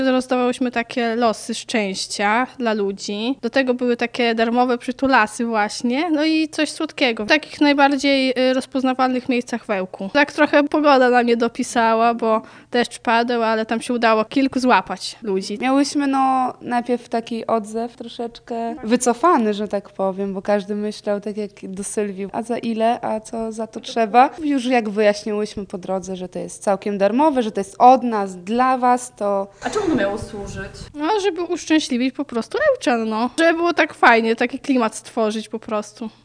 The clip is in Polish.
Rozdawałyśmy takie losy szczęścia dla ludzi. Do tego były takie darmowe przytulasy właśnie, no i coś słodkiego. W takich najbardziej rozpoznawalnych miejscach w Ełku. Tak trochę pogoda na mnie dopisała, bo deszcz padał, ale tam się udało kilku złapać ludzi. Miałyśmy najpierw taki odzew troszeczkę wycofany, że tak powiem, bo każdy myślał tak jak do Sylwii, a za ile, a co za to trzeba. Już jak wyjaśniłyśmy po drodze, że to jest całkiem darmowe, że to jest od nas, dla was, to... A czemu to miało służyć? No, żeby uszczęśliwić po prostu Ełczan, no. Żeby było tak fajnie, taki klimat stworzyć po prostu.